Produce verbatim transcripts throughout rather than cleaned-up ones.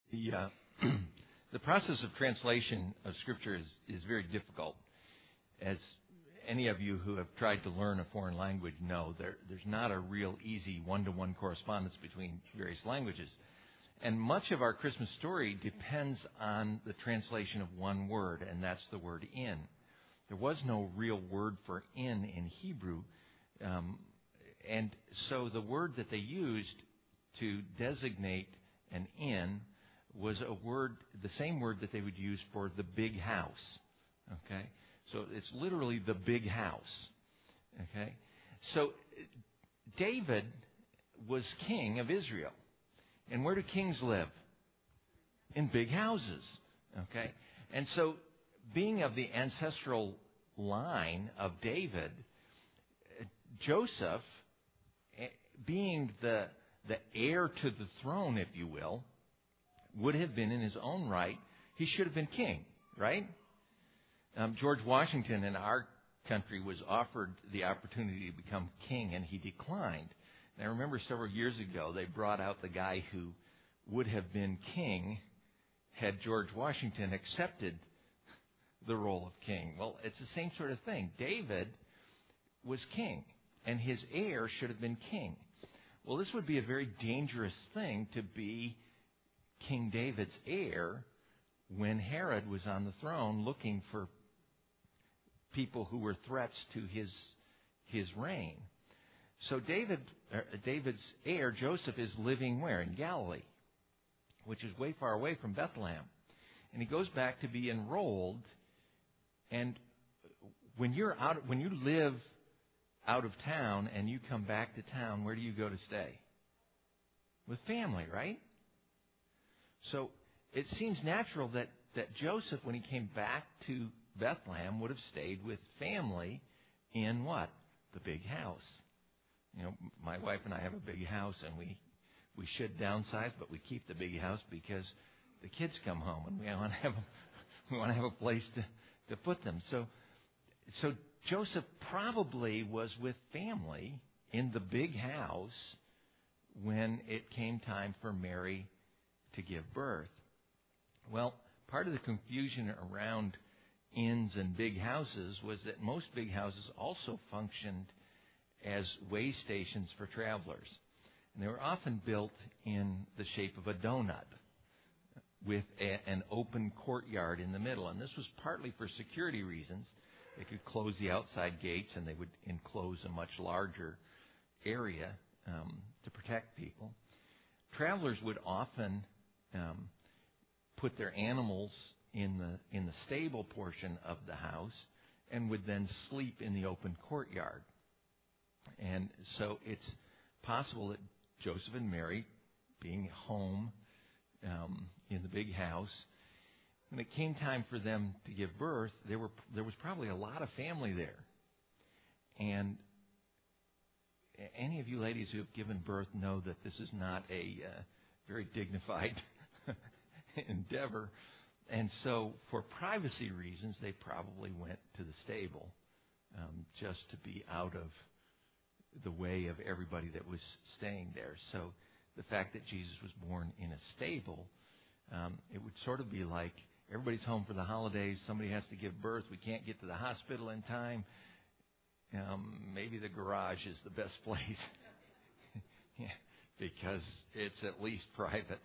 The uh, the process of translation of Scripture is, is very difficult. As any of you who have tried to learn a foreign language know, there, there's not a real easy one-to-one correspondence between various languages. And much of our Christmas story depends on the translation of one word, and that's the word in. There was no real word for in in Hebrew, um, and so the word that they used to designate an inn was a word, the same word that they would use for the big house. Okay? So it's literally the big house. Okay? So David was king of Israel. And where do kings live? In big houses. Okay? And so being of the ancestral line of David, Joseph, being the the heir to the throne, if you will, would have been in his own right, he should have been king, right? Um, George Washington in our country was offered the opportunity to become king, and he declined. And I remember several years ago, they brought out the guy who would have been king had George Washington accepted the role of king. Well, it's the same sort of thing. David was king, and his heir should have been king. Well, this would be a very dangerous thing to be King David's heir when Herod was on the throne looking for people who were threats to his his reign. So David, uh, David's heir, Joseph, is living where? In Galilee, which is way far away from Bethlehem. And he goes back to be enrolled. And when you're out, when you live out of town and you come back to town, where do you go to stay? With family, right? So it seems natural that, that Joseph, when he came back to Bethlehem, would have stayed with family in what? The big house. You know, my wife and I have a big house, and we, we should downsize, but we keep the big house because the kids come home, and we want to have a, we want to have a place to, to put them. So, so Joseph probably was with family in the big house when it came time for Mary to give birth. Well, part of the confusion around inns and big houses was that most big houses also functioned as way stations for travelers. And they were often built in the shape of a donut with a, an open courtyard in the middle. And this was partly for security reasons. They could close the outside gates, and they would enclose a much larger area um, to protect people. Travelers would often um, put their animals in the in the stable portion of the house and would then sleep in the open courtyard. And so it's possible that Joseph and Mary, being home um, in the big house, when it came time for them to give birth, there were there was probably a lot of family there. And any of you ladies who have given birth know that this is not a uh, very dignified endeavor. And so for privacy reasons, they probably went to the stable um, just to be out of the way of everybody that was staying there. So the fact that Jesus was born in a stable, um, it would sort of be like everybody's home for the holidays. Somebody has to give birth. We can't get to the hospital in time. Um, maybe the garage is the best place yeah, because it's at least private.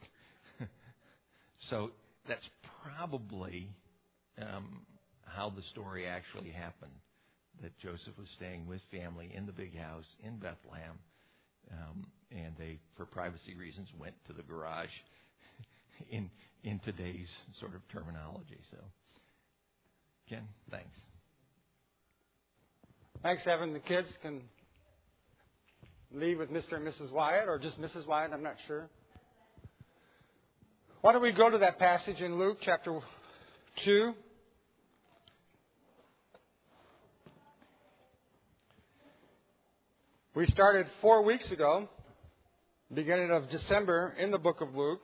So that's probably um, how the story actually happened, that Joseph was staying with family in the big house in Bethlehem, um, and they, for privacy reasons, went to the garage in in today's sort of terminology. So, Ken, thanks. Thanks, Evan. The kids can leave with Mister and Missus Wyatt, or just Missus Wyatt, I'm not sure. Why don't we go to that passage in Luke chapter two? We started four weeks ago, beginning of December, in the book of Luke.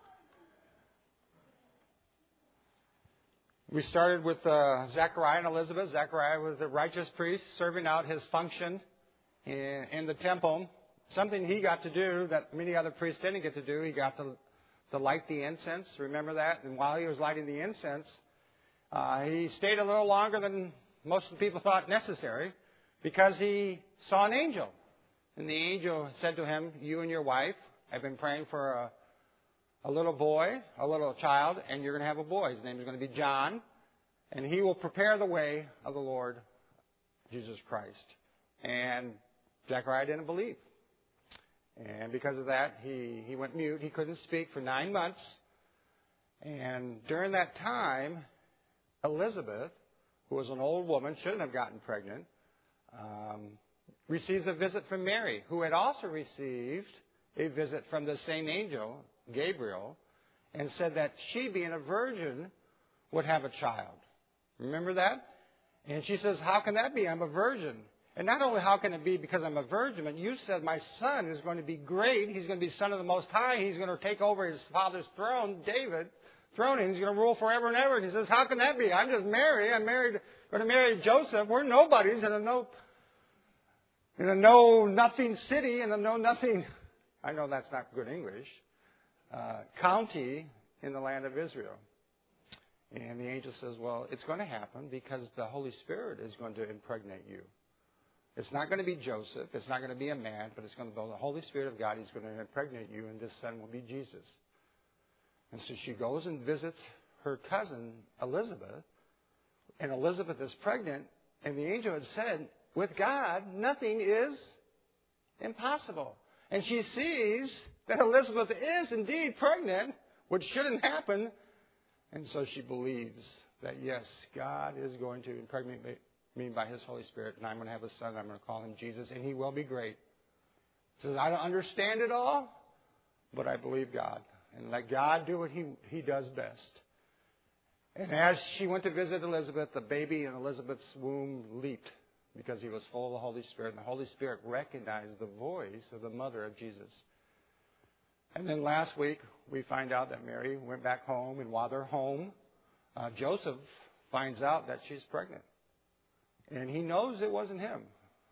We started with uh, Zechariah and Elizabeth. Zechariah was the righteous priest serving out his function in, in the temple. Something he got to do that many other priests didn't get to do. He got the, to light the incense. Remember that? And while he was lighting the incense, uh, he stayed a little longer than most of the people thought necessary because he saw an angel. And the angel said to him, you and your wife have been praying for a, a little boy, a little child, and you're going to have a boy. His name is going to be John. And he will prepare the way of the Lord Jesus Christ. And Zechariah didn't believe. And because of that, he, he went mute. He couldn't speak for nine months. And during that time, Elizabeth, who was an old woman, shouldn't have gotten pregnant, um, receives a visit from Mary, who had also received a visit from the same angel, Gabriel, and said that she, being a virgin, would have a child. Remember that? And she says, how can that be? I'm a virgin. And not only how can it be because I'm a virgin, but you said my son is going to be great. He's going to be son of the Most High. He's going to take over his father's throne, David, throne, and he's going to rule forever and ever. And he says, how can that be? I'm just married. I'm married, going to marry Joseph. We're nobodies in a no, in a no nothing city, in a no nothing, I know that's not good English, uh, county in the land of Israel. And the angel says, well, it's going to happen because the Holy Spirit is going to impregnate you. It's not going to be Joseph. It's not going to be a man, but it's going to be the Holy Spirit of God. He's going to impregnate you, and this son will be Jesus. And so she goes and visits her cousin, Elizabeth, and Elizabeth is pregnant, and the angel had said, with God, nothing is impossible. And she sees that Elizabeth is indeed pregnant, which shouldn't happen, and so she believes that, yes, God is going to impregnate me by His Holy Spirit, and I'm going to have a son. I'm going to call him Jesus, and he will be great. She says, I don't understand it all, but I believe God. And let God do what he, he does best. And as she went to visit Elizabeth, the baby in Elizabeth's womb leaped because he was full of the Holy Spirit. And the Holy Spirit recognized the voice of the mother of Jesus. And then last week, we find out that Mary went back home. And while they're home, uh, Joseph finds out that she's pregnant. And he knows it wasn't him.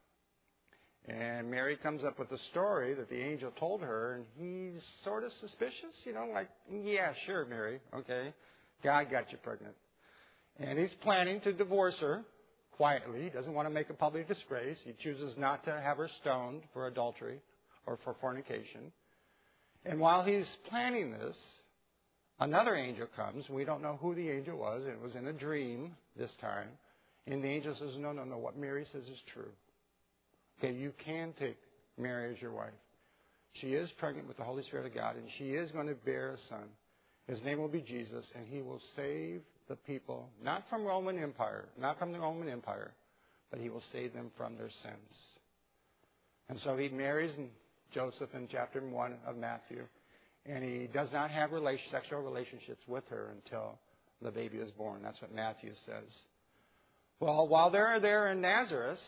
And Mary comes up with a story that the angel told her, and he's sort of suspicious, you know, like, yeah, sure, Mary, okay, God got you pregnant. And he's planning to divorce her quietly. He doesn't want to make a public disgrace. He chooses not to have her stoned for adultery or for fornication. And while he's planning this, another angel comes. We don't know who the angel was. It was in a dream this time. And the angel says, no, no, no, what Mary says is true. Okay, you can take Mary as your wife. She is pregnant with the Holy Spirit of God, and she is going to bear a son. His name will be Jesus, and he will save the people, not from Roman Empire, not from the Roman Empire, but he will save them from their sins. And so he marries Joseph in chapter one of Matthew, and he does not have relation, sexual relationships with her until the baby is born. That's what Matthew says. Well, while they're there in Nazareth,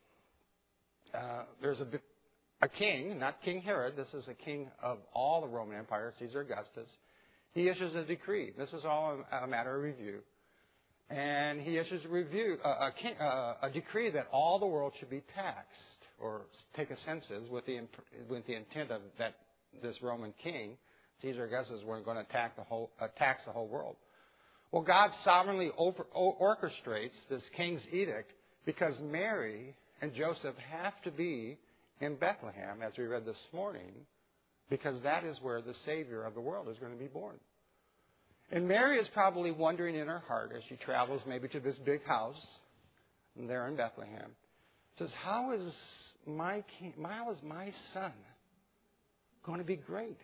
Uh, there's a, a king, not King Herod. This is a king of all the Roman Empire, Caesar Augustus. He issues a decree. This is all a, a matter of review. And he issues a review, uh, a, king, uh, a decree that all the world should be taxed or take a census with the with the intent of that this Roman king, Caesar Augustus, was going to attack the whole uh, tax the whole world. Well, God sovereignly over, orchestrates this king's edict because Mary and Joseph have to be in Bethlehem, as we read this morning, because that is where the Savior of the world is going to be born. And Mary is probably wondering in her heart as she travels maybe to this big house there in Bethlehem, says, how is my king, how is my son going to be great?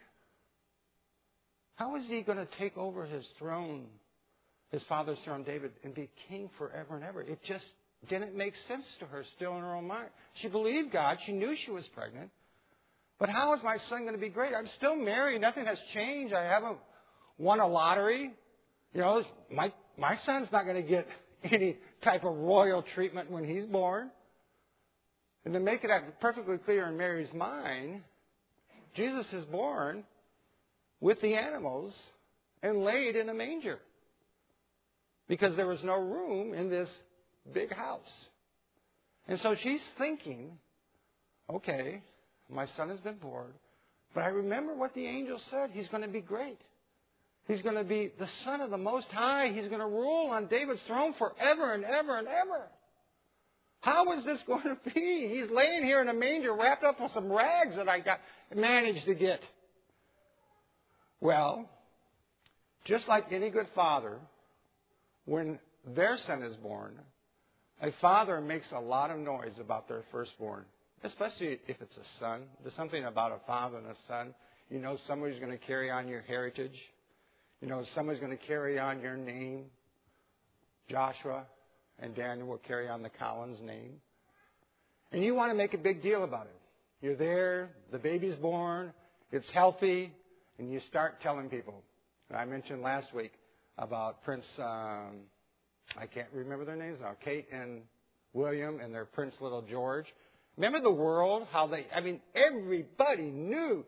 How is he going to take over his throne, his father's throne, David, and be king forever and ever? It just didn't make sense to her still in her own mind. She believed God. She knew she was pregnant. But how is my son going to be great? I'm still married. Nothing has changed. I haven't won a lottery. You know, my my son's not going to get any type of royal treatment when he's born. And to make it perfectly clear in Mary's mind, Jesus is born with the animals and laid in a manger. Because there was no room in this big house. And so she's thinking, okay, my son has been born, but I remember what the angel said. He's going to be great. He's going to be the Son of the Most High. He's going to rule on David's throne forever and ever and ever. How is this going to be? He's laying here in a manger wrapped up with some rags that I got managed to get. Well, just like any good father, when their son is born, a father makes a lot of noise about their firstborn, especially if it's a son. There's something about a father and a son. You know somebody's going to carry on your heritage. You know somebody's going to carry on your name. Joshua and Daniel will carry on the Collins name. And you want to make a big deal about it. You're there, the baby's born, it's healthy, and you start telling people. I mentioned last week about Prince, um, I can't remember their names now, Kate and William and their Prince Little George. Remember the world, how they, I mean, everybody knew.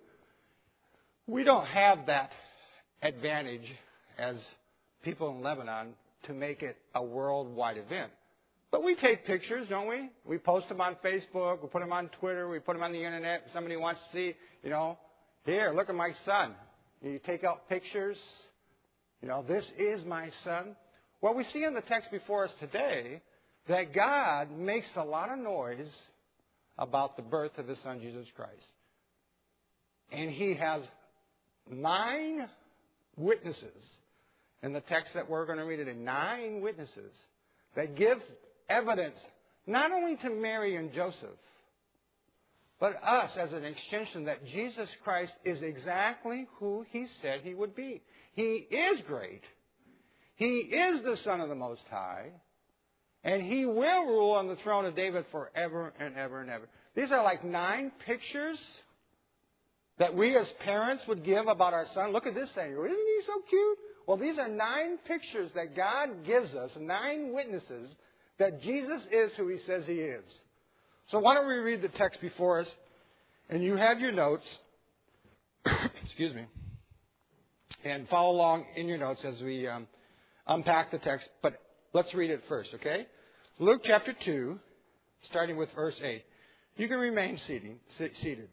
We don't have that advantage as people in Lebanon to make it a worldwide event. But we take pictures, don't we? We post them on Facebook, we put them on Twitter, we put them on the internet. Somebody wants to see, you know, here, look at my son. You take out pictures. You know, this is my son. Well, we see in the text before us today that God makes a lot of noise about the birth of His Son, Jesus Christ. And He has nine witnesses in the text that we're going to read today. Nine witnesses that give evidence not only to Mary and Joseph, but us as an extension that Jesus Christ is exactly who He said He would be. He is great. He is the Son of the Most High. And He will rule on the throne of David forever and ever and ever. These are like nine pictures that we as parents would give about our son. Look at this thing. Isn't he so cute? Well, these are nine pictures that God gives us, nine witnesses that Jesus is who He says He is. So why don't we read the text before us, and you have your notes, excuse me, and follow along in your notes as we um, unpack the text. But let's read it first, okay? Luke chapter two, starting with verse eight. You can remain seating, seated.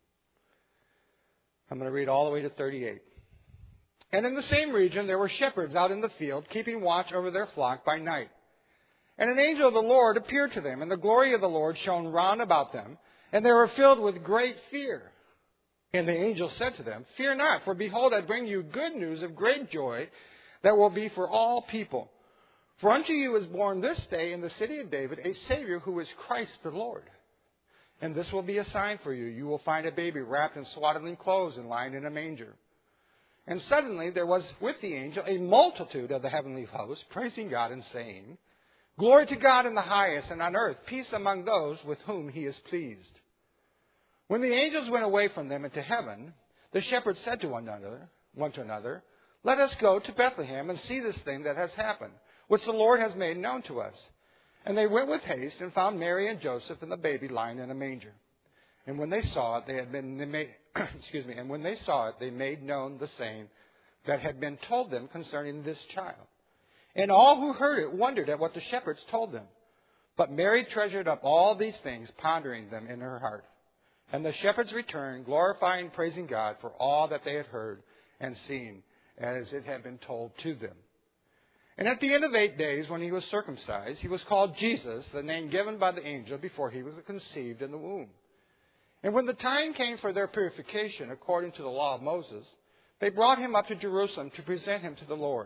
I'm going to read all the way to thirty-eight. And in the same region there were shepherds out in the field, keeping watch over their flock by night. And an angel of the Lord appeared to them, and the glory of the Lord shone round about them, and they were filled with great fear. And the angel said to them, Fear not, for behold, I bring you good news of great joy that will be for all people. For unto you is born this day in the city of David a Savior who is Christ the Lord. And this will be a sign for you. You will find a baby wrapped in swaddling clothes and lying in a manger. And suddenly there was with the angel a multitude of the heavenly host, praising God and saying, Glory to God in the highest, and on earth peace among those with whom He is pleased. When the angels went away from them into heaven, the shepherds said to one another, one to another, Let us go to Bethlehem and see this thing that has happened, which the Lord has made known to us. And they went with haste and found Mary and Joseph and the baby lying in a manger. And when they saw it, they had been they made, excuse me. And when they saw it, they made known the saying that had been told them concerning this child. And all who heard it wondered at what the shepherds told them. But Mary treasured up all these things, pondering them in her heart. And the shepherds returned, glorifying and praising God for all that they had heard and seen, as it had been told to them. And at the end of eight days, when He was circumcised, He was called Jesus, the name given by the angel before He was conceived in the womb. And when the time came for their purification, according to the law of Moses, they brought Him up to Jerusalem to present Him to the Lord.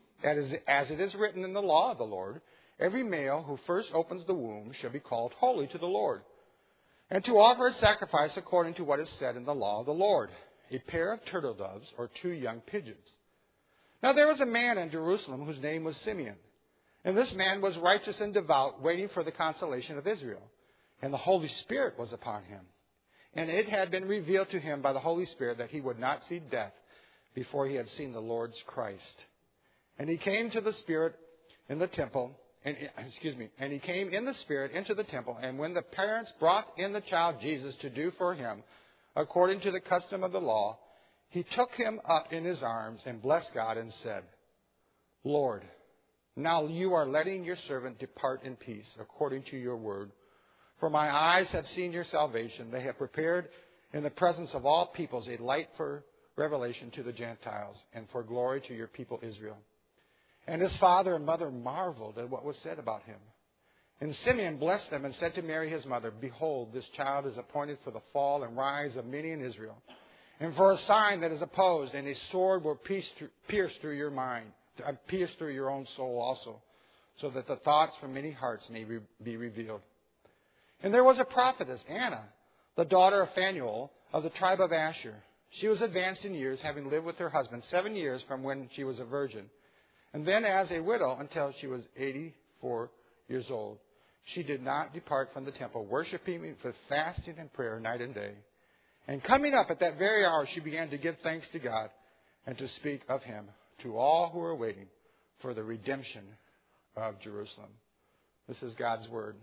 As it is written in the law of the Lord, every male who first opens the womb shall be called holy to the Lord, and to offer a sacrifice according to what is said in the law of the Lord, a pair of turtle doves or two young pigeons. Now there was a man in Jerusalem whose name was Simeon, and this man was righteous and devout, waiting for the consolation of Israel, and the Holy Spirit was upon him. And it had been revealed to him by the Holy Spirit that he would not see death before he had seen the Lord's Christ. And he came to the Spirit in the temple, and excuse me, and he came in the Spirit into the temple. And when the parents brought in the child Jesus to do for him, according to the custom of the law, he took him up in his arms and blessed God and said, Lord, now you are letting your servant depart in peace, according to your word. For my eyes have seen your salvation. They have prepared in the presence of all peoples a light for revelation to the Gentiles and for glory to your people Israel. And his father and mother marveled at what was said about him. And Simeon blessed them and said to Mary his mother, Behold, this child is appointed for the fall and rise of many in Israel, and for a sign that is opposed, and a sword will pierce through your mind, pierce through your own soul also, so that the thoughts from many hearts may be revealed. And there was a prophetess, Anna, the daughter of Phanuel, of the tribe of Asher. She was advanced in years, having lived with her husband seven years from when she was a virgin, and then as a widow until she was eighty-four years old. She did not depart from the temple, worshiping with fasting and prayer night and day. And coming up at that very hour, she began to give thanks to God and to speak of him to all who were waiting for the redemption of Jerusalem. This is God's word.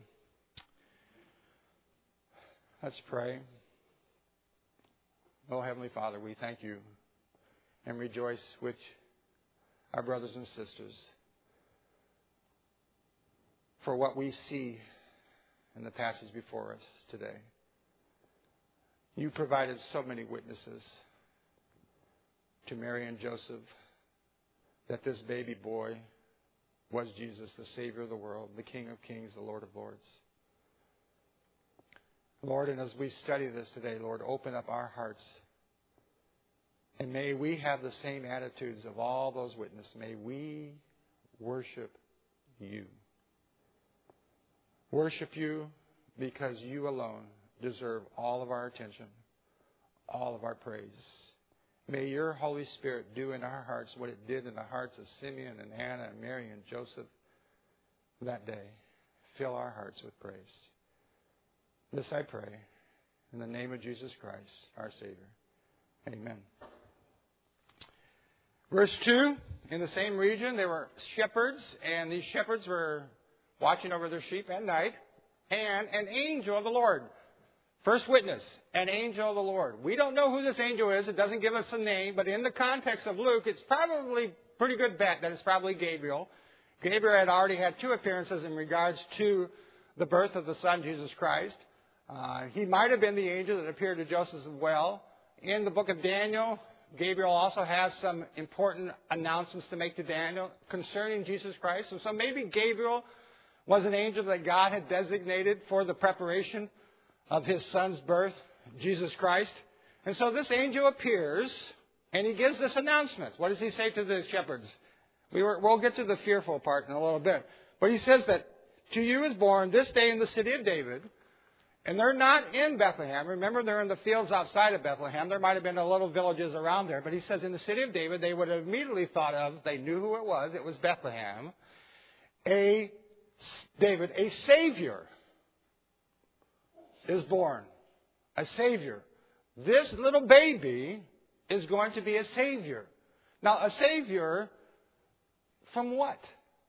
Let's pray. Oh, Heavenly Father, we thank you and rejoice with our brothers and sisters for what we see in the passage before us today. You provided so many witnesses to Mary and Joseph that this baby boy was Jesus, the Savior of the world, the King of kings, the Lord of lords. Lord, and as we study this today, Lord, open up our hearts. And may we have the same attitudes of all those witnesses. May we worship you. Worship you because you alone deserve all of our attention, all of our praise. May your Holy Spirit do in our hearts what it did in the hearts of Simeon and Anna and Mary and Joseph that day. Fill our hearts with praise. This I pray in the name of Jesus Christ, our Savior. Amen. Verse two, in the same region there were shepherds, and these shepherds were watching over their sheep at night, and an angel of the Lord. First witness, an angel of the Lord. We don't know who this angel is. It doesn't give us a name, but in the context of Luke, it's probably pretty good bet that it's probably Gabriel. Gabriel had already had two appearances in regards to the birth of the Son, Jesus Christ. Uh, he might have been the angel that appeared to Joseph as well. In the book of Daniel, Gabriel also has some important announcements to make to Daniel concerning Jesus Christ. And so maybe Gabriel was an angel that God had designated for the preparation of his Son's birth, Jesus Christ. And so this angel appears, and he gives this announcement. What does he say to the shepherds? We were, we'll get to the fearful part in a little bit. But he says that to you is born this day in the city of David. And they're not in Bethlehem. Remember, they're in the fields outside of Bethlehem. There might have been a little villages around there. But he says in the city of David, they would have immediately thought of, they knew who it was. It was Bethlehem. A David, a Savior is born. A Savior. This little baby is going to be a Savior. Now, a Savior from what?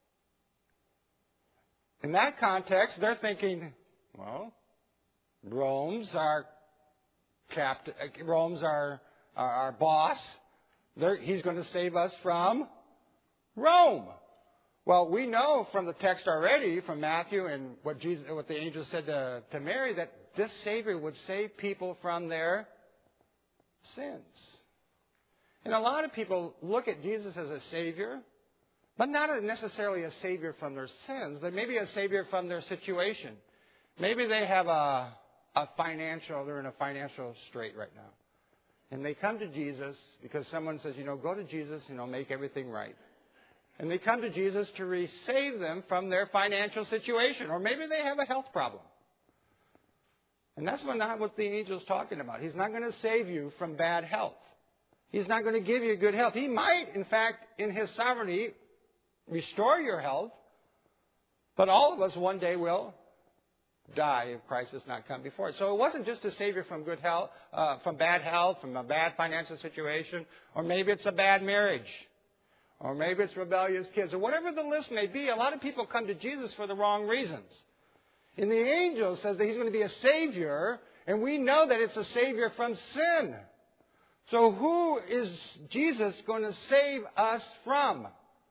In that context, they're thinking, well, Rome's our captain. Rome's our our, our boss. They're, he's going to save us from Rome. Well, we know from the text already, from Matthew and what Jesus, what the angel said to, to Mary, that this Savior would save people from their sins. And a lot of people look at Jesus as a Savior, but not necessarily a Savior from their sins, but maybe a Savior from their situation. Maybe they have a a financial, they're in a financial strait right now. And they come to Jesus because someone says, you know, go to Jesus and he'll make everything right. And they come to Jesus to re- save them from their financial situation. Or maybe they have a health problem. And that's not what the angel's talking about. He's not going to save you from bad health. He's not going to give you good health. He might, in fact, in his sovereignty, restore your health. But all of us one day will die if Christ has not come before it. So it wasn't just a Savior from good health, uh, from bad health, from a bad financial situation, or maybe it's a bad marriage, or maybe it's rebellious kids, or whatever the list may be. A lot of people come to Jesus for the wrong reasons. And the angel says that he's going to be a Savior, and we know that it's a Savior from sin. So who is Jesus going to save us from?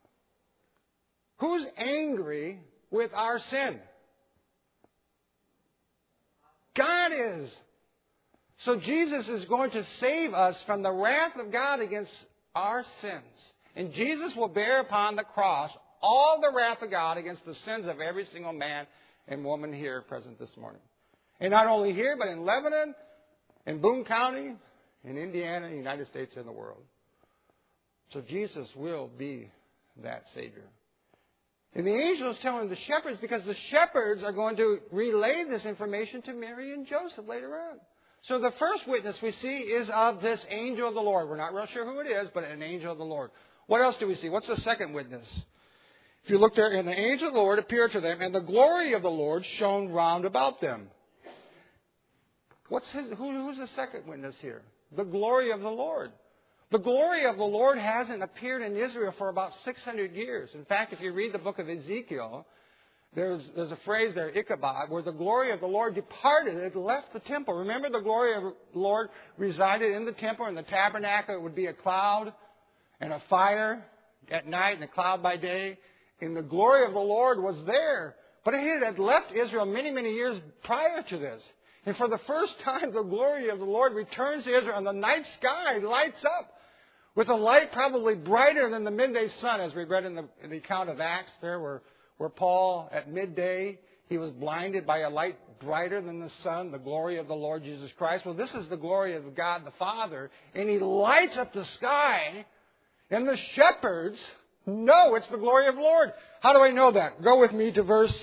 Who's angry with our sin? God is. So Jesus is going to save us from the wrath of God against our sins. And Jesus will bear upon the cross all the wrath of God against the sins of every single man and woman here present this morning. And not only here, but in Lebanon, in Boone County, in Indiana, the United States, and the world. So Jesus will be that Savior. And the angel is telling the shepherds, because the shepherds are going to relay this information to Mary and Joseph later on. So the first witness we see is of this angel of the Lord. We're not real sure who it is, but an angel of the Lord. What else do we see? What's the second witness? If you look there, and the angel of the Lord appeared to them, and the glory of the Lord shone round about them. What's his, who, who's the second witness here? The glory of the Lord. The glory of the Lord hasn't appeared in Israel for about six hundred years. In fact, if you read the book of Ezekiel, there's, there's a phrase there, Ichabod, where the glory of the Lord departed. It left the temple. Remember, the glory of the Lord resided in the temple, and the tabernacle. It would be a cloud and a fire at night and a cloud by day. And the glory of the Lord was there. But it had left Israel many, many years prior to this. And for the first time, the glory of the Lord returns to Israel, and the night sky lights up with a light probably brighter than the midday sun, as we read in the, in the account of Acts there, where, where Paul, at midday, he was blinded by a light brighter than the sun, the glory of the Lord Jesus Christ. Well, this is the glory of God the Father, and He lights up the sky, and the shepherds know it's the glory of the Lord. How do I know that? Go with me to verse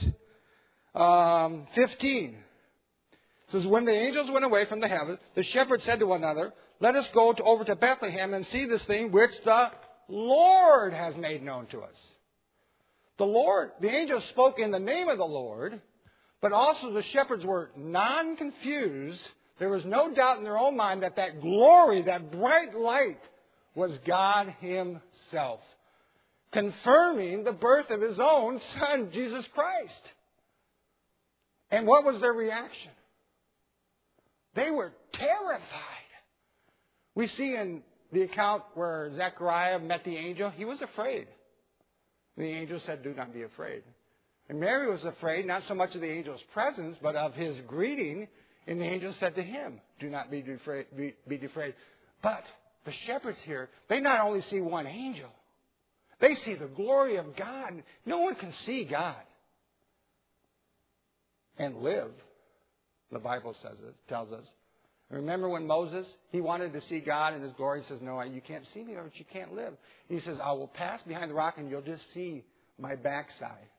um, fifteen. It says, when the angels went away from the heavens, the shepherds said to one another, let us go to, over to Bethlehem and see this thing which the Lord has made known to us. The Lord, the angels spoke in the name of the Lord, but also the shepherds were non-confused. There was no doubt in their own mind that that glory, that bright light, was God Himself, confirming the birth of His own Son, Jesus Christ. And what was their reaction? They were terrified. We see in the account where Zechariah met the angel, he was afraid. The angel said, do not be afraid. And Mary was afraid, not so much of the angel's presence, but of his greeting. And the angel said to him, do not be afraid. Be, be afraid. But the shepherds here, they not only see one angel, they see the glory of God. No one can see God and live. The Bible says it, tells us. Remember when Moses, he wanted to see God in His glory. He says, no, you can't see me, or you can't live. He says, I will pass behind the rock and you'll just see my backside.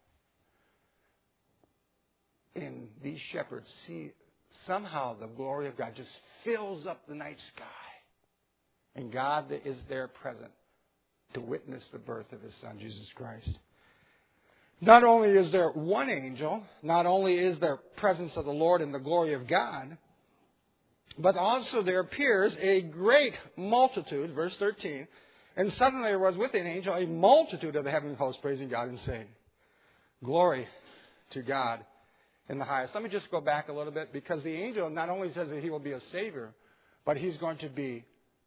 And these shepherds see somehow the glory of God just fills up the night sky. And God is there present to witness the birth of His Son, Jesus Christ. Not only is there one angel, not only is there presence of the Lord and the glory of God, but also there appears a great multitude, verse thirteen, and suddenly there was with an angel a multitude of the heavenly hosts praising God and saying, glory to God in the highest. Let me just go back a little bit, because the angel not only says that He will be a Savior, but He's going to be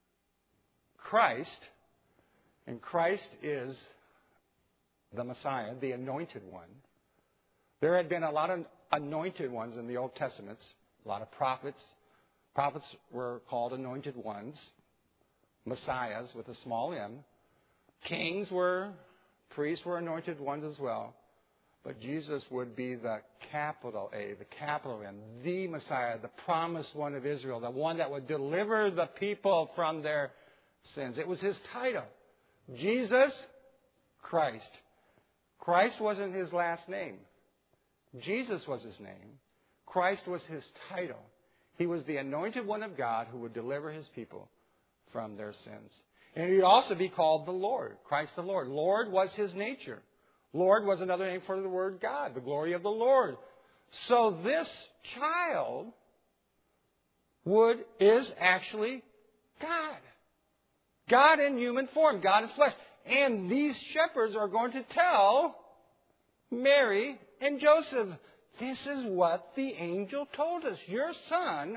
Christ, and Christ is the Messiah, the anointed one. There had been a lot of anointed ones in the Old Testament, a lot of prophets. Prophets were called anointed ones, messiahs with a small m. Kings were, priests were anointed ones as well. But Jesus would be the capital A, the capital M, the Messiah, the promised one of Israel, the one that would deliver the people from their sins. It was His title, Jesus Christ. Christ wasn't His last name. Jesus was His name. Christ was His title. He was the anointed one of God who would deliver His people from their sins. And He would also be called the Lord, Christ the Lord. Lord was His nature. Lord was another name for the word God, the glory of the Lord. So this child would is actually God. God in human form, God in flesh. And these shepherds are going to tell Mary and Joseph, this is what the angel told us. Your son,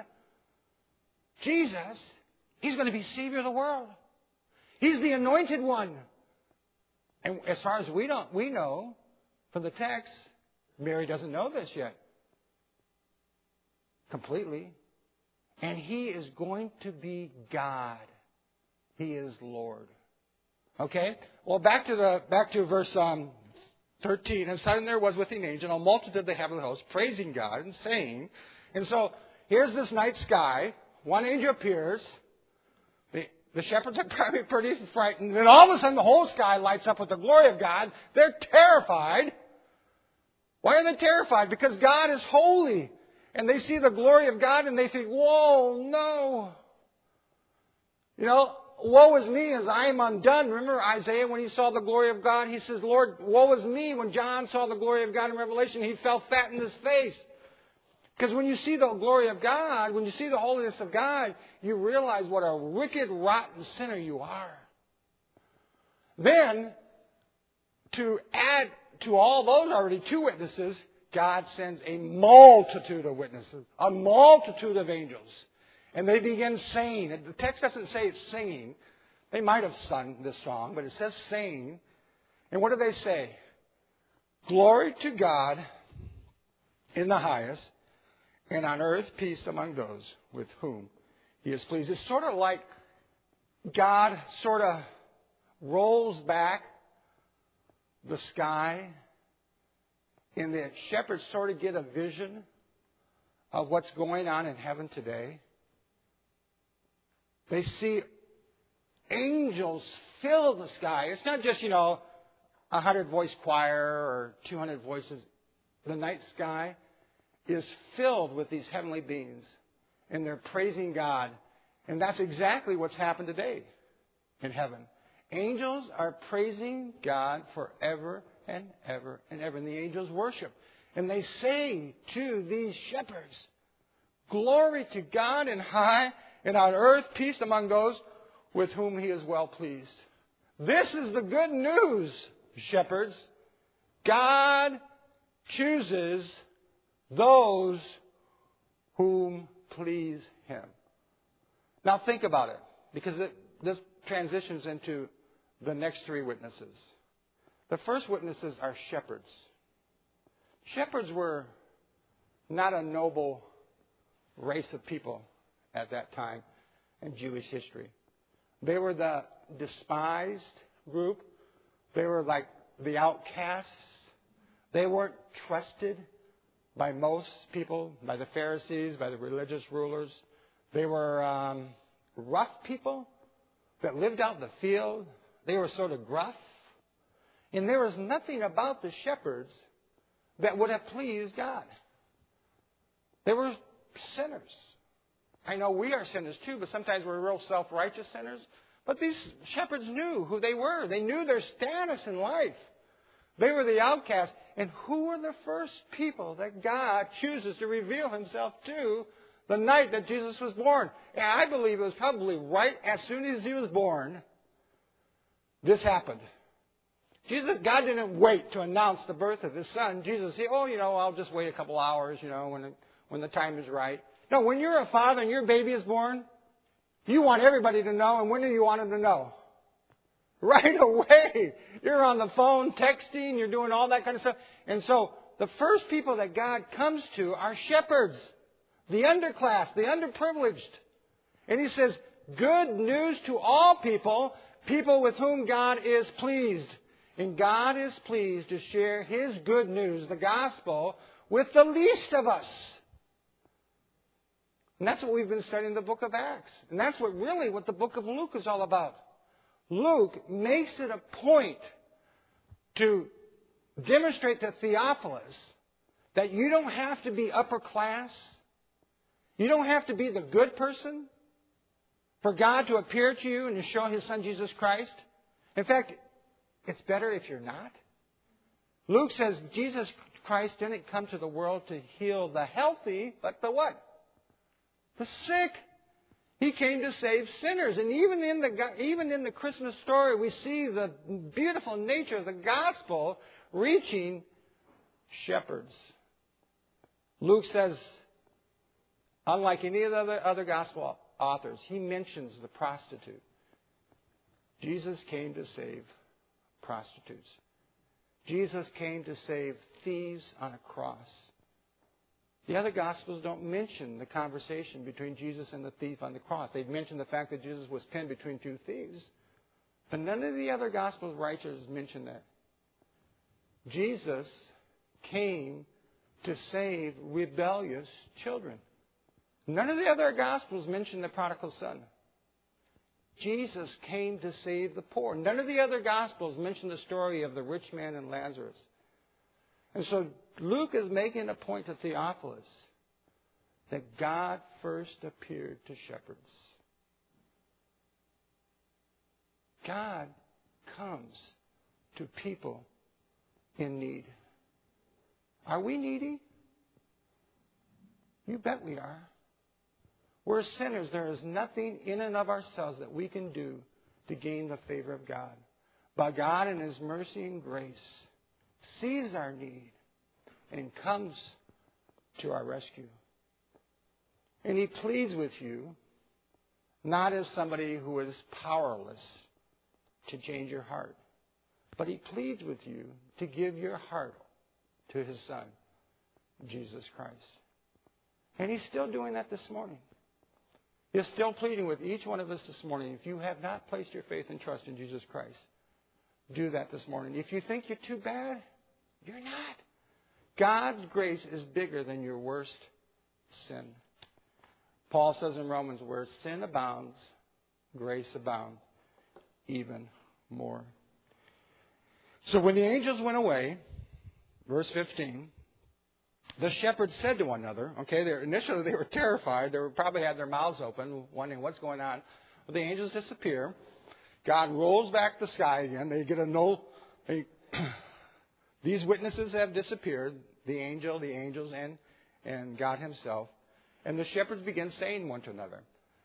Jesus, He's going to be Savior of the world. He's the anointed one. And as far as we don't, we know from the text, Mary doesn't know this yet. Completely. And He is going to be God. He is Lord. Okay? Well, back to the back to verse um, thirteen. And suddenly there was with an angel a multitude of the heavenly host praising God and saying. And so here's this night sky. One angel appears. The, the shepherds are probably pretty frightened. And then all of a sudden the whole sky lights up with the glory of God. They're terrified. Why are they terrified? Because God is holy. And they see the glory of God and they think, whoa, no. You know, woe is me as I am undone. Remember Isaiah when he saw the glory of God? He says, Lord, woe is me. When John saw the glory of God in Revelation, he fell fat in his face. Because when you see the glory of God, when you see the holiness of God, you realize what a wicked, rotten sinner you are. Then, to add to all those already two witnesses, God sends a multitude of witnesses, a multitude of angels. And they begin saying, the text doesn't say it's singing. They might have sung this song, but it says saying. And what do they say? Glory to God in the highest, and on earth peace among those with whom He is pleased. It's sort of like God sort of rolls back the sky, and the shepherds sort of get a vision of what's going on in heaven today. They see angels fill the sky. It's not just, you know, a hundred-voice choir or two hundred voices. The night sky is filled with these heavenly beings, and they're praising God. And that's exactly what's happened today in heaven. Angels are praising God forever and ever and ever. And the angels worship. And they say to these shepherds, glory to God in high, and on earth peace among those with whom He is well pleased. This is the good news, shepherds. God chooses those whom please Him. Now think about it, because it, this transitions into the next three witnesses. The first witnesses are shepherds. Shepherds were not a noble race of people at that time in Jewish history. They were the despised group. They were like the outcasts. They weren't trusted by most people, by the Pharisees, by the religious rulers. They were um, rough people that lived out in the field. They were sort of gruff. And there was nothing about the shepherds that would have pleased God. They were sinners. I know we are sinners too, but sometimes we're real self-righteous sinners. But these shepherds knew who they were. They knew their status in life. They were the outcasts. And who were the first people that God chooses to reveal Himself to the night that Jesus was born? And I believe it was probably right as soon as He was born, this happened. Jesus, God didn't wait to announce the birth of His Son. Jesus said, oh, you know, I'll just wait a couple hours, you know, when, it, when the time is right. No, when you're a father and your baby is born, you want everybody to know. And when do you want them to know? Right away. You're on the phone, texting, you're doing all that kind of stuff. And so the first people that God comes to are shepherds, the underclass, the underprivileged. And He says, good news to all people, people with whom God is pleased. And God is pleased to share His good news, the gospel, with the least of us. And that's what we've been studying in the book of Acts. And that's what really what the book of Luke is all about. Luke makes it a point to demonstrate to Theophilus that you don't have to be upper class. You don't have to be the good person for God to appear to you and to show His Son Jesus Christ. In fact, it's better if you're not. Luke says Jesus Christ didn't come to the world to heal the healthy, but the what? The sick. He came to save sinners. And even in the even in the Christmas story, we see the beautiful nature of the gospel reaching shepherds. Luke says, unlike any of the other, other gospel authors, he mentions the prostitute. Jesus came to save prostitutes. Jesus came to save thieves on a cross. The other Gospels don't mention the conversation between Jesus and the thief on the cross. They mention the fact that Jesus was pinned between two thieves. But none of the other Gospel writers mention that. Jesus came to save rebellious children. None of the other Gospels mention the prodigal son. Jesus came to save the poor. None of the other Gospels mention the story of the rich man and Lazarus. And so Luke is making a point to Theophilus that God first appeared to shepherds. God comes to people in need. Are we needy? You bet we are. We're sinners. There is nothing in and of ourselves that we can do to gain the favor of God. But God in His mercy and grace sees our need and comes to our rescue. And He pleads with you, not as somebody who is powerless to change your heart, but He pleads with you to give your heart to His Son, Jesus Christ. And He's still doing that this morning. He's still pleading with each one of us this morning. If you have not placed your faith and trust in Jesus Christ, do that this morning. If you think you're too bad, you're not. God's grace is bigger than your worst sin. Paul says in Romans, where sin abounds, grace abounds even more. So when the angels went away, verse fifteen, the shepherds said to one another, okay, initially they were terrified. They were probably had their mouths open, wondering what's going on. Well, the angels disappear. God rolls back the sky again. They get a no. They, these witnesses have disappeared, the angel, the angels, and, and God Himself. And the shepherds begin saying one to another.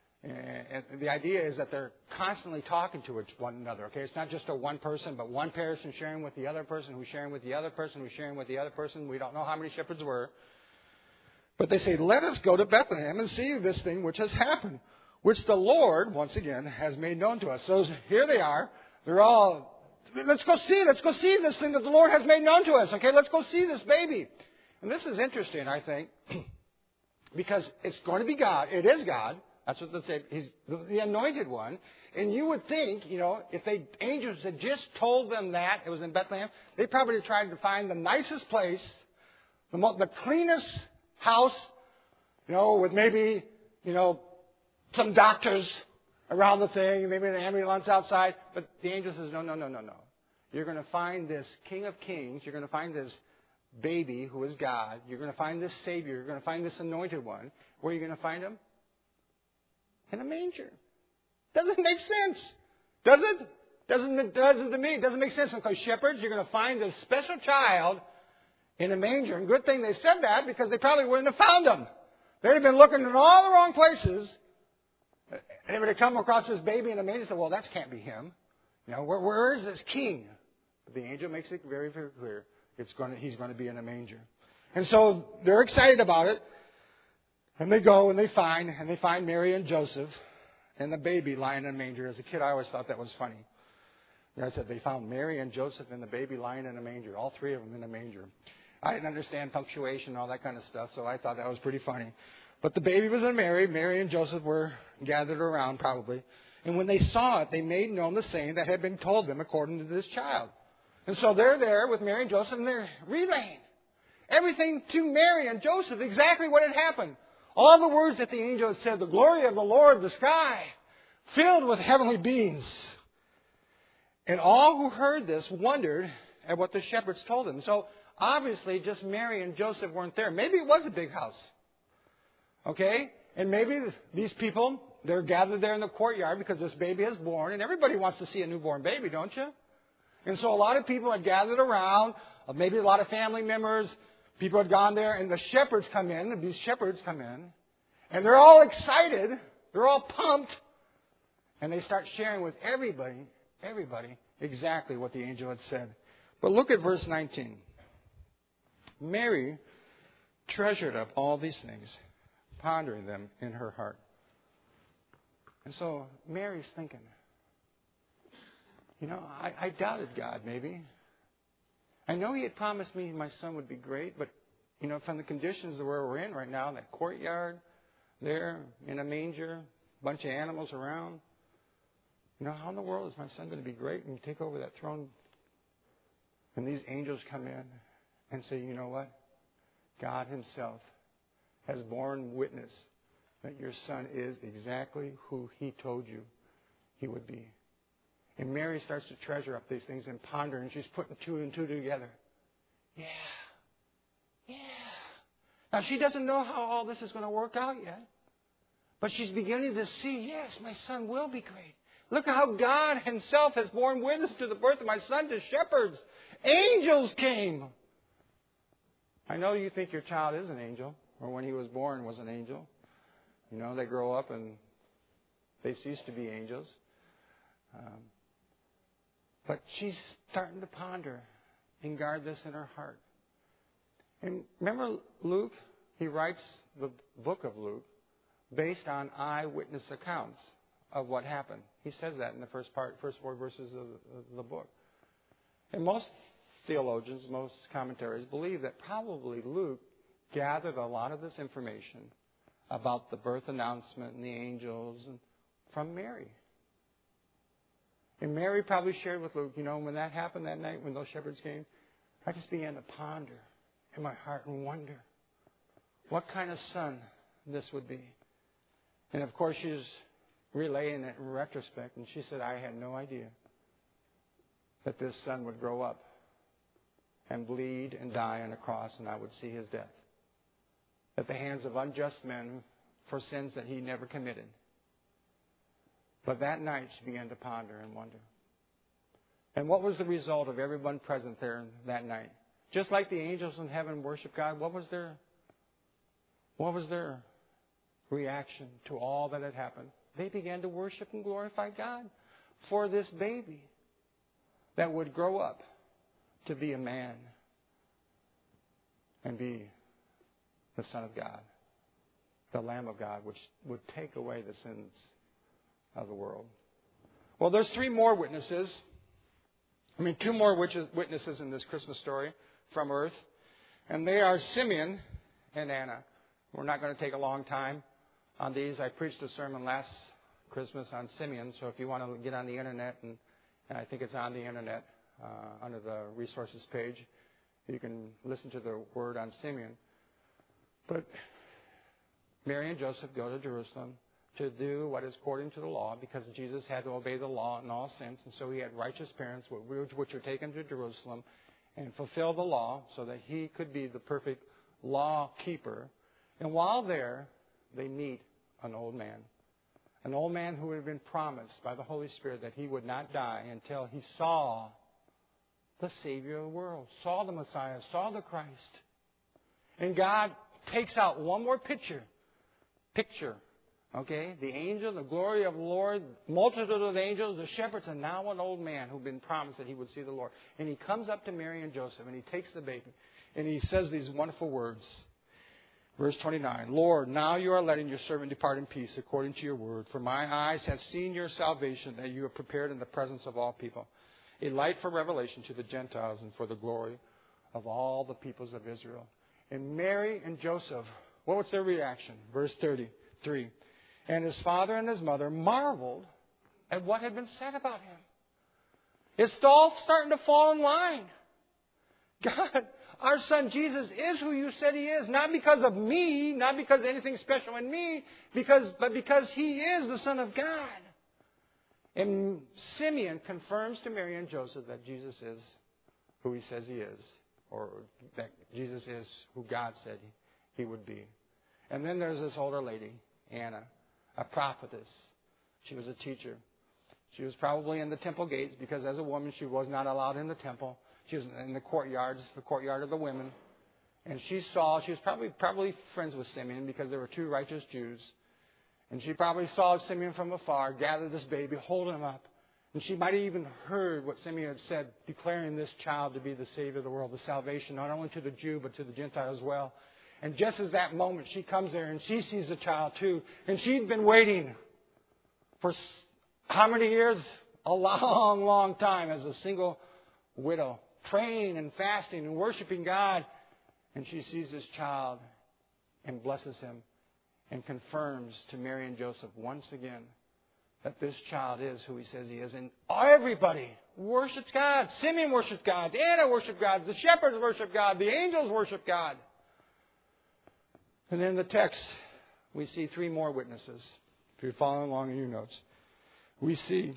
And the idea is that they're constantly talking to one another. Okay, it's not just a one person, but one person sharing with the other person, who's sharing with the other person, who's sharing with the other person. We don't know how many shepherds were. But they say, let us go to Bethlehem and see this thing which has happened, which the Lord, once again, has made known to us. So here they are. They're all, let's go see, let's go see this thing that the Lord has made known to us. Okay, let's go see this baby. And this is interesting, I think, because it's going to be God. It is God. That's what they say. He's the anointed one. And you would think, you know, if they angels had just told them that it was in Bethlehem, they probably tried to find the nicest place, the, mo- the cleanest house, you know, with maybe, you know, some doctors around the thing, maybe an ambulance outside. But the angel says, no, no, no, no, no. You're going to find this King of Kings. You're going to find this baby who is God. You're going to find this Savior. You're going to find this anointed one. Where are you going to find Him? In a manger. Doesn't make sense. Does it? Doesn't it does it to me? It doesn't make sense because shepherds, you're going to find this special child in a manger. And good thing they said that because they probably wouldn't have found him. They'd have been looking in all the wrong places. And they would have come across this baby in a manger and said, well, that can't be him. You know, where, where is this king? But the angel makes it very, very clear. It's going to, he's going to be in a manger. And so they're excited about it. And they go and they find, and they find Mary and Joseph and the baby lying in a manger. As a kid, I always thought that was funny. I said they found Mary and Joseph and the baby lying in a manger, all three of them in a manger. I didn't understand punctuation and all that kind of stuff, so I thought that was pretty funny. But the baby was in Mary. Mary and Joseph were gathered around probably. And when they saw it, they made known the saying that had been told them according to this child. And so they're there with Mary and Joseph, and they're relaying everything to Mary and Joseph, exactly what had happened. All the words that the angel had said, the glory of the Lord, the sky, filled with heavenly beings. And all who heard this wondered at what the shepherds told them. So obviously just Mary and Joseph weren't there. Maybe it was a big house. Okay? And maybe these people, they're gathered there in the courtyard because this baby is born. And everybody wants to see a newborn baby, don't you? And so a lot of people had gathered around, maybe a lot of family members. People had gone there, and the shepherds come in, these shepherds come in, and they're all excited, they're all pumped, and they start sharing with everybody, everybody, exactly what the angel had said. But look at verse nineteen. Mary treasured up all these things, pondering them in her heart. And so Mary's thinking, you know, I, I doubted God maybe. I know He had promised me my son would be great, but You know, from the conditions where we're in right now, that courtyard there in a manger, bunch of animals around. You know, how in the world is my son going to be great and take over that throne? And these angels come in and say, you know what? God himself has borne witness that your son is exactly who he told you he would be. And Mary starts to treasure up these things and ponder, and she's putting two and two together. Yeah. Yeah. Now, she doesn't know how all this is going to work out yet. But she's beginning to see, yes, my son will be great. Look at how God himself has borne witness to the birth of my son to shepherds. Angels came. I know you think your child is an angel, or when he was born was an angel. You know, they grow up and they cease to be angels. Um, but she's starting to ponder and guard this in her heart. And remember Luke? He writes the book of Luke based on eyewitness accounts of what happened. He says that in the first part, first four verses of the book. And most theologians, most commentaries believe that probably Luke gathered a lot of this information about the birth announcement and the angels and from Mary. And Mary probably shared with Luke, you know, when that happened that night, when those shepherds came, I just began to ponder in my heart and wonder what kind of son this would be. And of course, she's relaying it in retrospect, and she said, I had no idea that this son would grow up and bleed and die on a cross, and I would see his death at the hands of unjust men for sins that he never committed. But that night she began to ponder and wonder. And what was the result of everyone present there that night? Just like the angels in heaven worship God, what was their what was their reaction to all that had happened? They began to worship and glorify God for this baby that would grow up to be a man and be the Son of God, the Lamb of God, which would take away the sins of the world. Well, there's three more witnesses. I mean, two more witnesses in this Christmas story from earth. And they are Simeon and Anna. We're not going to take a long time on these. I preached a sermon last Christmas on Simeon. So if you want to get on the internet, and, and I think it's on the internet uh, under the resources page, you can listen to the word on Simeon. But Mary and Joseph go to Jerusalem to do what is according to the law, because Jesus had to obey the law in all sense. And so he had righteous parents, which were taken to Jerusalem and fulfill the law so that he could be the perfect law keeper. And while there, they meet an old man. An old man who had been promised by the Holy Spirit that he would not die until he saw the Savior of the world, saw the Messiah, saw the Christ. And God takes out one more picture. Picture. Okay? The angel, the glory of the Lord, multitude of angels, the shepherds, and now an old man who'd been promised that he would see the Lord. And he comes up to Mary and Joseph, and he takes the baby, and he says these wonderful words. Verse twenty-nine, Lord, now you are letting your servant depart in peace according to your word. For my eyes have seen your salvation that you have prepared in the presence of all people, a light for revelation to the Gentiles and for the glory of all the peoples of Israel. And Mary and Joseph, what was their reaction? Verse thirty-three, and his father and his mother marveled at what had been said about him. It's all starting to fall in line. God, our son Jesus is who you said he is, not because of me, not because of anything special in me, because but because he is the Son of God. And Simeon confirms to Mary and Joseph that Jesus is who he says he is, or that Jesus is who God said he would be. And then there's this older lady, Anna, a prophetess. She was a teacher. She was probably in the temple gates because as a woman she was not allowed in the temple. She was in the courtyards, the courtyard of the women. And she saw, she was probably probably friends with Simeon because there were two righteous Jews. And she probably saw Simeon from afar, gather this baby, hold him up. And she might have even heard what Simeon had said, declaring this child to be the Savior of the world, the salvation, not only to the Jew, but to the Gentile as well. And just as that moment, she comes there and she sees the child too. And she'd been waiting for how many years? A long, long time as a single widow, praying and fasting and worshiping God. And she sees this child and blesses him and confirms to Mary and Joseph once again that this child is who he says he is. And everybody worships God. Simeon worships God. Anna worships God. The shepherds worship God. The angels worship God. And in the text, we see three more witnesses. If you're following along in your notes, we see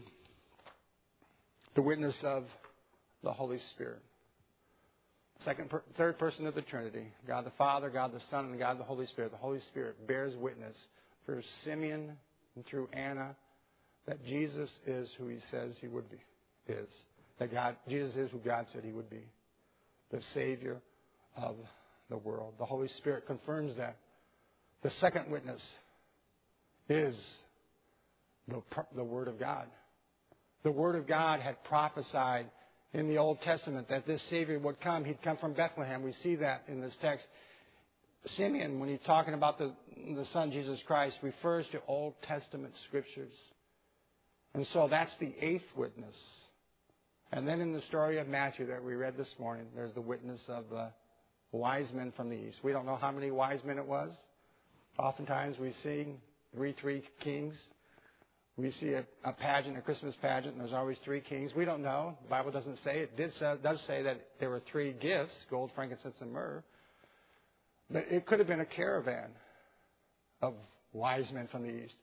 the witness of the Holy Spirit. Second, per, third person of the Trinity, God the Father, God the Son, and God the Holy Spirit. The Holy Spirit bears witness through Simeon and through Anna that Jesus is who he says he would be, is. That God, Jesus is who God said he would be. The Savior of the world. The Holy Spirit confirms that. The second witness is the, the Word of God. The Word of God had prophesied in the Old Testament that this Savior would come. He'd come from Bethlehem. We see that in this text. Simeon, when he's talking about the, the Son, Jesus Christ, refers to Old Testament Scriptures. And so that's the eighth witness. And then in the story of Matthew that we read this morning, there's the witness of the wise men from the east. We don't know how many wise men it was. Oftentimes we sing three, three kings. We see a, a pageant, a Christmas pageant, and there's always three kings. We don't know. The Bible doesn't say. It did say, does say that there were three gifts, gold, frankincense, and myrrh. But it could have been a caravan of wise men from the east.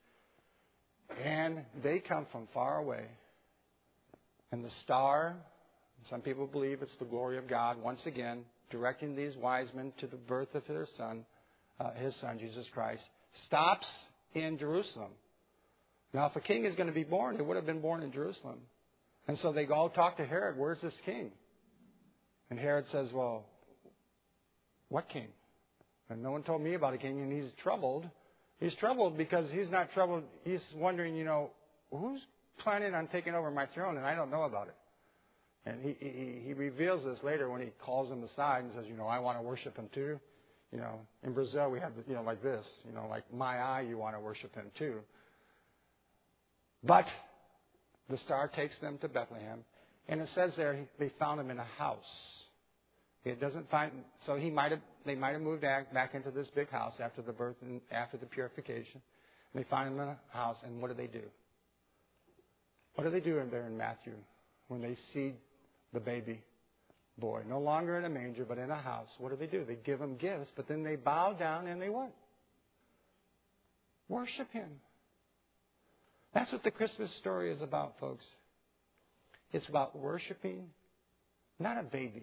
And they come from far away. And the star, some people believe it's the glory of God, once again, directing these wise men to the birth of their son, uh, his son, Jesus Christ, stops in Jerusalem. Now, if a king is going to be born, it would have been born in Jerusalem. And so they go talk to Herod, where's this king? And Herod says, well, what king? And no one told me about a king, and he's troubled. He's troubled because he's not troubled. He's wondering, you know, who's planning on taking over my throne, and I don't know about it. And he, he, he reveals this later when he calls him aside and says, you know, I want to worship him too. You know, in Brazil we have, you know, like this, you know, like my eye, you want to worship him too. But the star takes them to Bethlehem, and it says there they found him in a house. It doesn't find so he might have they might have moved back, back into this big house after the birth and after the purification. And they find him in a house, and what do they do? What do they do in there in Matthew when they see the baby boy? No longer in a manger, but in a house. What do they do? They give him gifts, but then they bow down and they what? Worship him. That's what the Christmas story is about, folks. It's about worshiping, not a baby.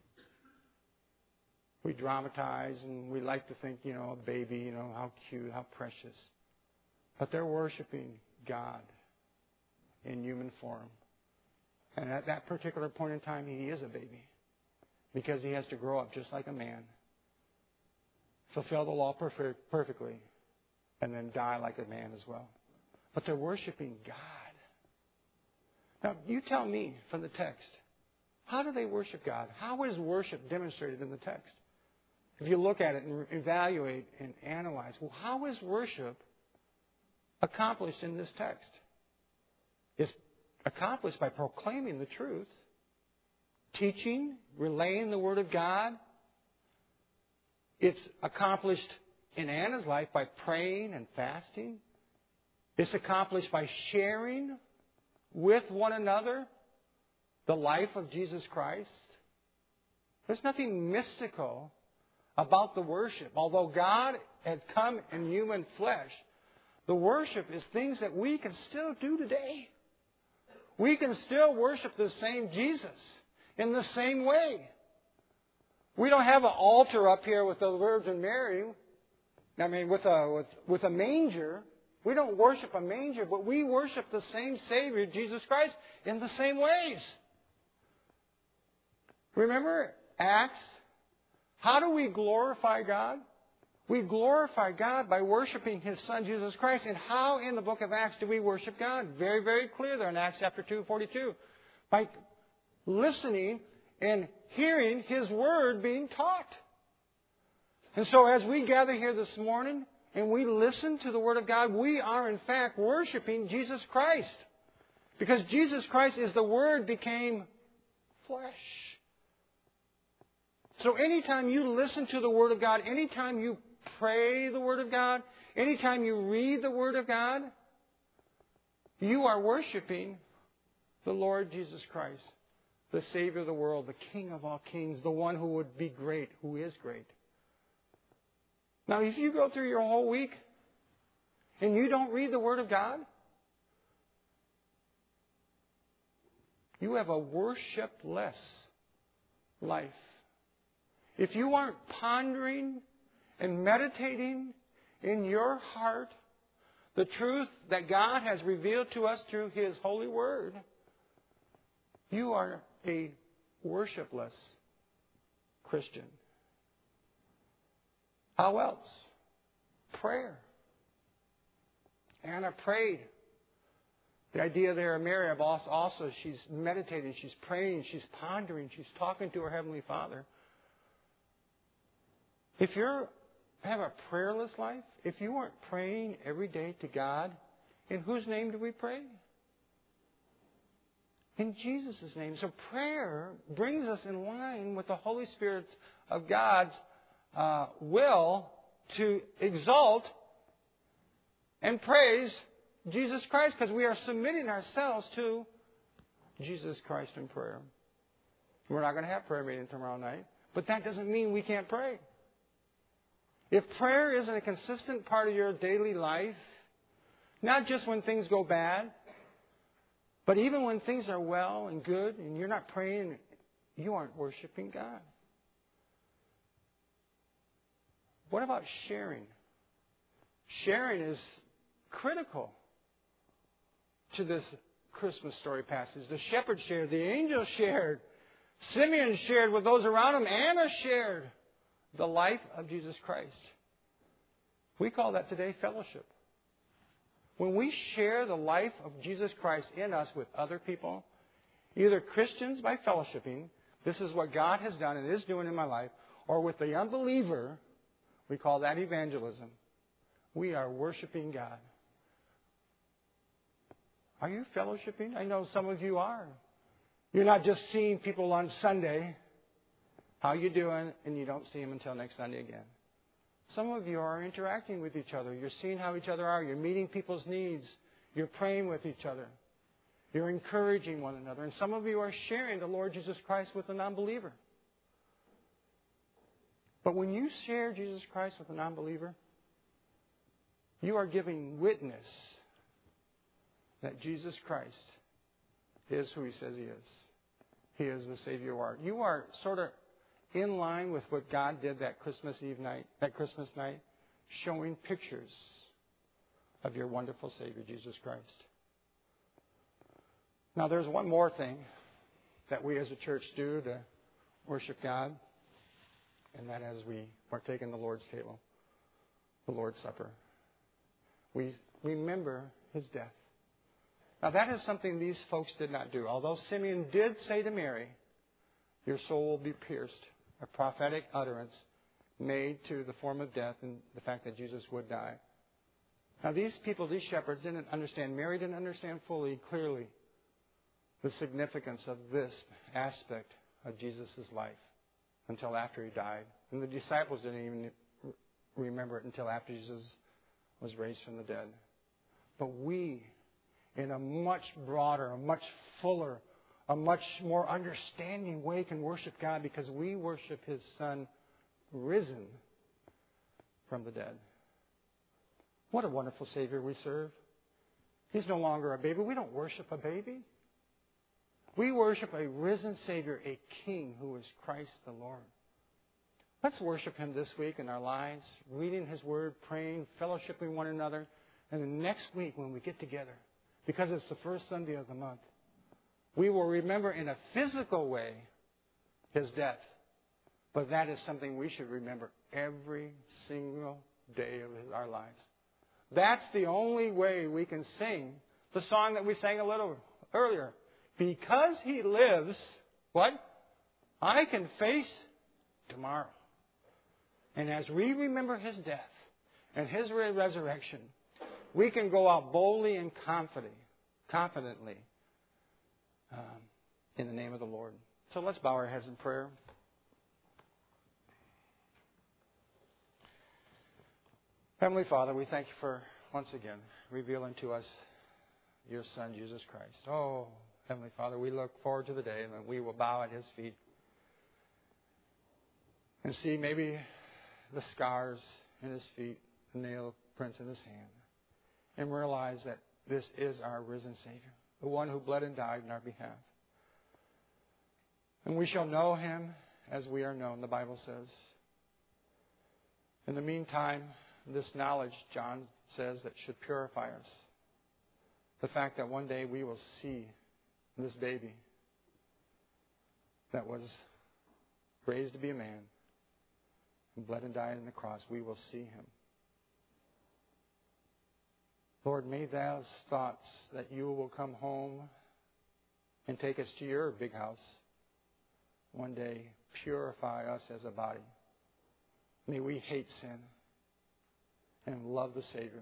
We dramatize and we like to think, you know, a baby, you know, how cute, how precious. But they're worshiping God in human form. And at that particular point in time, he is a baby. Because he has to grow up just like a man. Fulfill the law perfect, perfectly. And then die like a man as well. But they're worshiping God. Now, you tell me from the text, how do they worship God? How is worship demonstrated in the text? If you look at it and evaluate and analyze, well, how is worship accomplished in this text? It's accomplished by proclaiming the truth, teaching, relaying the Word of God. It's accomplished in Anna's life by praying and fasting. It's accomplished by sharing with one another the life of Jesus Christ. There's nothing mystical about the worship. Although God has come in human flesh, the worship is things that we can still do today. We can still worship the same Jesus in the same way. We don't have an altar up here with the Virgin Mary. I mean, with a with, with a manger. We don't worship a manger, but we worship the same Savior, Jesus Christ, in the same ways. Remember Acts? How do we glorify God? We glorify God by worshiping His Son, Jesus Christ. And how in the book of Acts do we worship God? Very, very clear there in Acts chapter two, forty-two. By listening and hearing His Word being taught. And so as we gather here this morning and we listen to the Word of God, we are in fact worshiping Jesus Christ. Because Jesus Christ is the Word became flesh. So anytime you listen to the Word of God, anytime you pray the Word of God, anytime you read the Word of God, you are worshiping the Lord Jesus Christ, the Savior of the world, the King of all kings, the one who would be great, who is great. Now, if you go through your whole week and you don't read the Word of God, you have a worshipless life. If you aren't pondering and meditating in your heart the truth that God has revealed to us through His holy Word, you are a worshipless Christian. How else? Prayer. Anna prayed. The idea there of Mary also, she's meditating, she's praying, she's pondering, she's talking to her Heavenly Father. If you have a prayerless life, if you aren't praying every day to God, in whose name do we pray? In Jesus' name. So prayer brings us in line with the Holy Spirit of God's uh, will to exalt and praise Jesus Christ, because we are submitting ourselves to Jesus Christ in prayer. We're not going to have prayer meeting tomorrow night, but that doesn't mean we can't pray. If prayer isn't a consistent part of your daily life, not just when things go bad, but even when things are well and good and you're not praying, you aren't worshiping God. What about sharing? Sharing is critical to this Christmas story passage. The shepherds shared, the angels shared, Simeon shared with those around him, Anna shared the life of Jesus Christ. We call that today fellowship. When we share the life of Jesus Christ in us with other people, either Christians by fellowshipping, this is what God has done and is doing in my life, or with the unbeliever, we call that evangelism. We are worshiping God. Are you fellowshipping? I know some of you are. You're not just seeing people on Sunday, how you doing, and you don't see them until next Sunday again. Some of you are interacting with each other. You're seeing how each other are. You're meeting people's needs. You're praying with each other. You're encouraging one another. And some of you are sharing the Lord Jesus Christ with a non-believer. But when you share Jesus Christ with a non-believer, you are giving witness that Jesus Christ is who He says He is. He is the Savior of our heart. You are sort of in line with what God did that Christmas Eve night, that Christmas night, showing pictures of your wonderful Savior, Jesus Christ. Now, there's one more thing that we as a church do to worship God, and that is we partake in the Lord's table, the Lord's Supper. We remember His death. Now, that is something these folks did not do. Although Simeon did say to Mary, your soul will be pierced, a prophetic utterance made to the form of death and the fact that Jesus would die. Now, these people, these shepherds, didn't understand. Mary didn't understand fully, clearly, the significance of this aspect of Jesus' life until after He died. And the disciples didn't even remember it until after Jesus was raised from the dead. But we, in a much broader, a much fuller, a much more understanding way, can worship God because we worship His Son risen from the dead. What a wonderful Savior we serve. He's no longer a baby. We don't worship a baby. We worship a risen Savior, a King who is Christ the Lord. Let's worship Him this week in our lives, reading His Word, praying, fellowshipping one another. And the next week when we get together, because it's the first Sunday of the month, we will remember in a physical way His death. But that is something we should remember every single day of our lives. That's the only way we can sing the song that we sang a little earlier. Because He lives, what? I can face tomorrow. And as we remember His death and His resurrection, we can go out boldly and confidently, confidently um, in the name of the Lord. So let's bow our heads in prayer. Heavenly Father, we thank you for, once again, revealing to us your Son, Jesus Christ. Oh, Heavenly Father, we look forward to the day when we will bow at His feet and see maybe the scars in His feet, the nail prints in His hand, and realize that this is our risen Savior, the one who bled and died in our behalf. And we shall know Him as we are known, the Bible says. In the meantime, this knowledge, John says, that should purify us. The fact that one day we will see this baby that was raised to be a man and bled and died on the cross, we will see Him. Lord, may those thoughts that you will come home and take us to your big house one day purify us as a body. May we hate sin and love the Savior.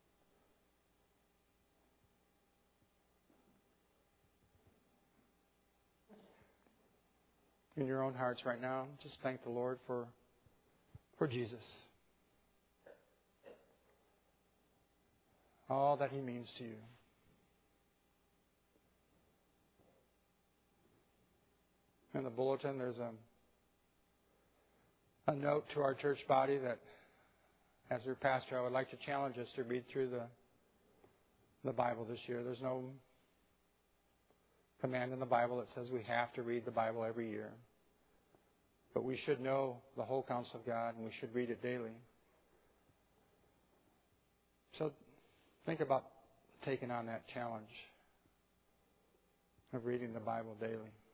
In your own hearts right now, just thank the Lord for, for Jesus. All that He means to you. In the bulletin, there's a, a note to our church body that, as your pastor, I would like to challenge us to read through the, the Bible this year. There's no command in the Bible that says we have to read the Bible every year. But we should know the whole counsel of God, and we should read it daily. So think about taking on that challenge of reading the Bible daily.